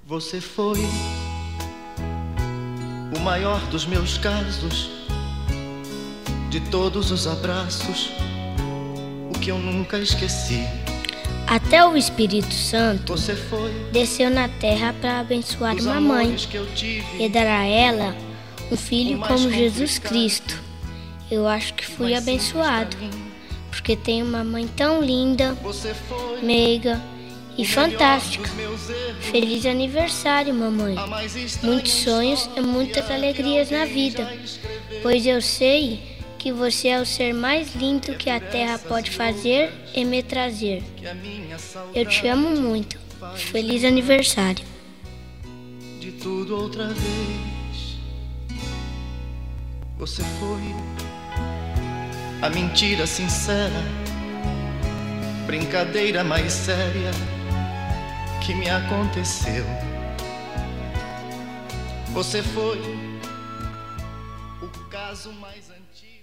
Você foi o maior dos meus casos, de todos os abraços, o que eu nunca esqueci. Até o Espírito Santo Você foi desceu na terra para abençoar dos mamãe amores que eu tive, e dar a ela um filho o mais como Jesus complicado. Cristo. Eu acho que fui mais simples abençoado, pra mim. porque tenho uma mãe tão linda, Você foi meiga e o fantástica. melhor dos meus erros, Feliz aniversário, mamãe. a mais estranha Muitos sonhos e muitas história alegrias que na alguém vida, já escreveu. pois eu sei que você é o ser mais lindo que a terra pode fazer e me trazer. Que a minha saudade Eu te amo muito. Feliz aniversário. de tudo outra vez. Você foi a mentira sincera, brincadeira mais séria que me aconteceu. Você foi o caso mais antigo.